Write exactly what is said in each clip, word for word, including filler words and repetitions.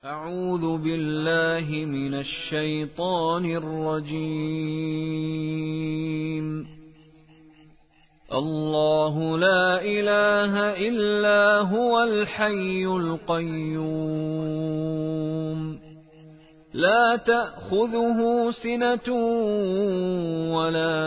أعوذ بالله من الشيطان الرجيم. الله لا إله إلا هو الحي القيوم، لا تأخذه سنة ولا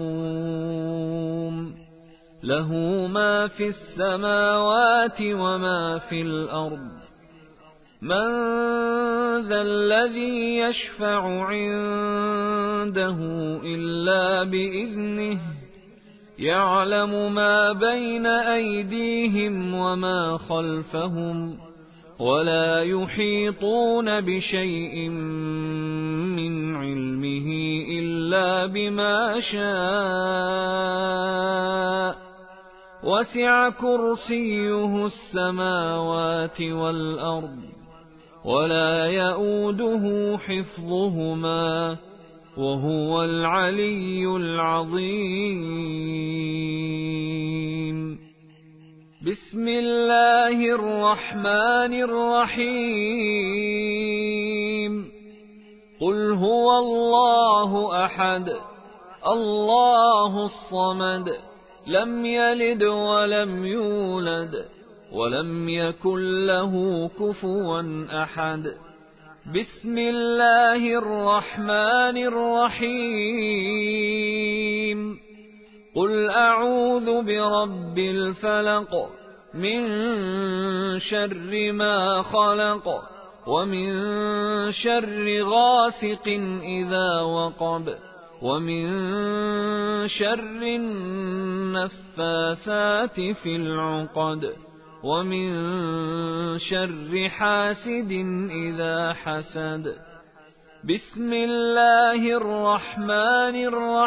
نوم، له ما في السماوات وما في الأرض. من ذا الذي يشفع عنده إلا بإذنه، يعلم ما بين أيديهم وما خلفهم، ولا يحيطون بشيء من علمه إلا بما شاء، وسع كرسيه السماوات والأرض، ولا يئوده حفظهما، وهو العلي العظيم. بسم الله الرحمن الرحيم. قل هو الله أحد، الله الصمد، لم يلد ولم يولد ولم يكن له كفوا أحد. بسم الله الرحمن الرحيم. قل أعوذ برب الفلق، من شر ما خلق، ومن شر غاسق إذا وقب، ومن شر النفاثات في العقد، ومن شر حاسد إذا حسد. بسم الله الرحمن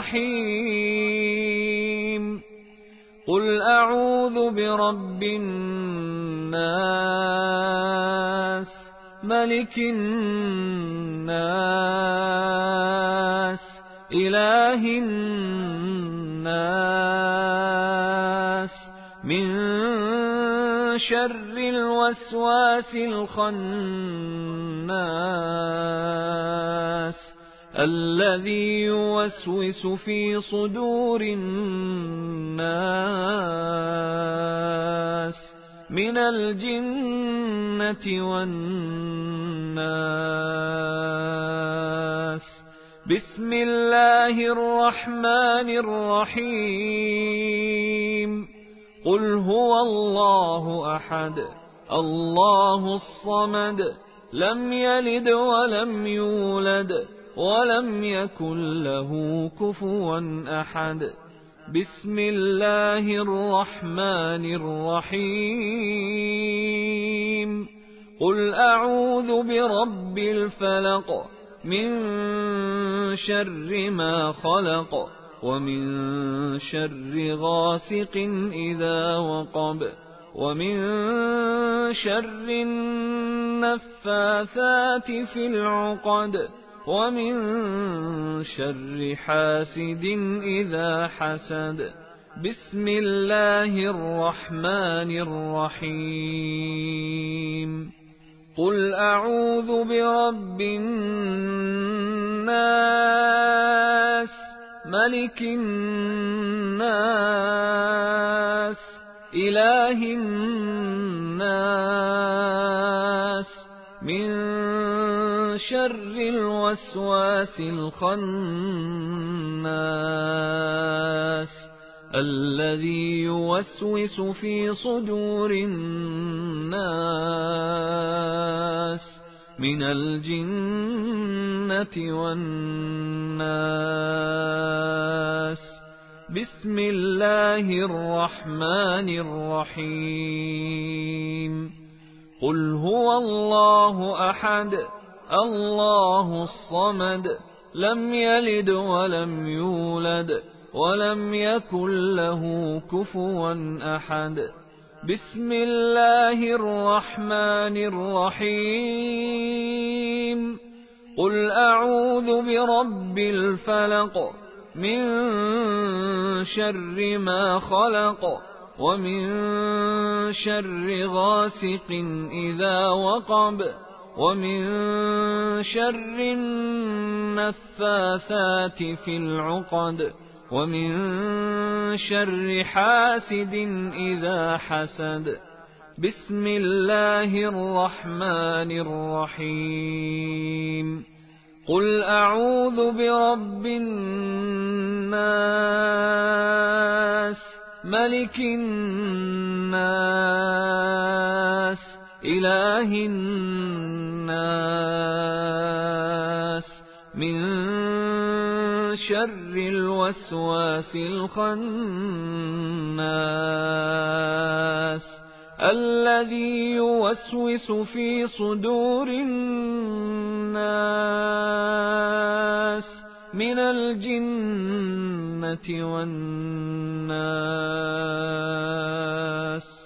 الرحيم. قل أعوذ برب الناس، ملك الناس، إله الناس، من شر الوسواس الخناس، الذي يوسوس في صدور الناس، من الجنة والناس. بسم الله الرحمن الرحيم. قل هو الله أحد، الله الصمد، لم يلد ولم يولد ولم يكن له كفوا أحد. بسم الله الرحمن الرحيم. قل أعوذ برب الفلق، من شر ما خلق، ومن شر غاسق إذا وقب، ومن شر النفاثات في العقد، ومن شر حاسد إذا حسد. بسم الله الرحمن الرحيم. قل أعوذ برب الناس، ملك الناس، إله الناس، من شر الوسواس الخناس، الذي يوسوس في صدور الناس، من الجنة والناس. بسم الله الرحمن الرحيم. قل هو الله أحد، الله الصمد، لم يلد ولم يولد ولم يكن له كفوا أحد. بسم الله الرحمن الرحيم. قل أعوذ برب الفلق، من شر ما خلق، ومن شر غاسق إذا وقب ومن شر النفاثات في العقد ومن شر حاسد إذا حسد. بسم الله الرحمن الرحيم. قل أعوذ برب الناس ملك الناس إله الناس من شر الوسواس الخناس الذي يوسوس في صدور الناس من الجنة والناس.